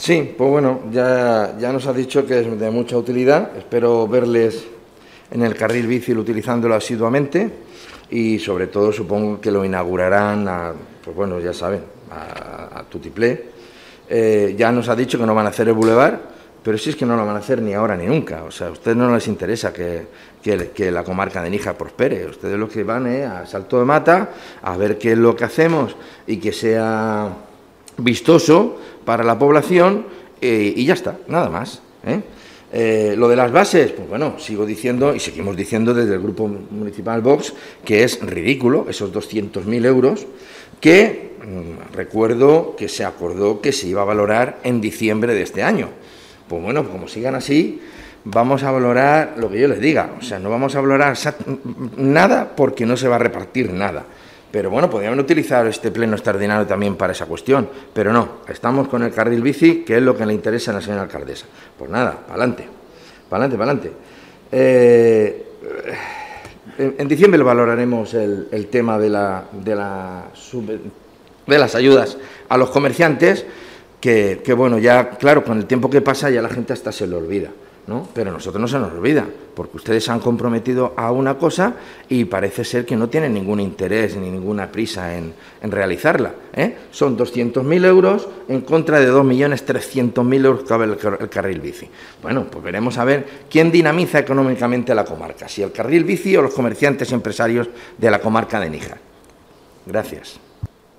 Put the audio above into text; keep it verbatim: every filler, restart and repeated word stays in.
Sí, pues bueno, ya, ya nos ha dicho que es de mucha utilidad. Espero verles en el carril bici utilizándolo asiduamente y, sobre todo, supongo que lo inaugurarán, a, pues bueno, ya saben, a, a tutiplé. Eh, ya nos ha dicho que no van a hacer el bulevar, pero si es que no lo van a hacer ni ahora ni nunca. O sea, a ustedes no les interesa que, que, que la comarca de Níjar prospere. Ustedes lo que van es a salto de mata, a ver qué es lo que hacemos y que sea vistoso para la población, eh, y ya está, nada más. ¿eh? Eh, lo de las bases, pues bueno, sigo diciendo y seguimos diciendo desde el Grupo Municipal Vox que es ridículo esos doscientos mil euros que mmm, recuerdo que se acordó que se iba a valorar en diciembre de este año. Pues bueno, como sigan así, vamos a valorar lo que yo les diga. O sea, no vamos a valorar nada porque no se va a repartir nada. Pero bueno, podrían utilizar este pleno extraordinario también para esa cuestión. Pero no, estamos con el carril bici, que es lo que le interesa a la señora alcaldesa. Pues nada, para adelante, para adelante, para adelante. Eh, en, en diciembre valoraremos el, el tema de, la, de, la sub, de las ayudas a los comerciantes, que, que bueno, ya claro, con el tiempo que pasa ya la gente hasta se lo olvida, ¿no? Pero a nosotros no se nos olvida, porque ustedes se han comprometido a una cosa y parece ser que no tienen ningún interés ni ninguna prisa en, en realizarla. ¿eh? Son doscientos mil euros en contra de dos millones trescientos mil euros que cabe el, el carril bici. Bueno, pues veremos a ver quién dinamiza económicamente la comarca, si el carril bici o los comerciantes y empresarios de la comarca de Níjar. Gracias.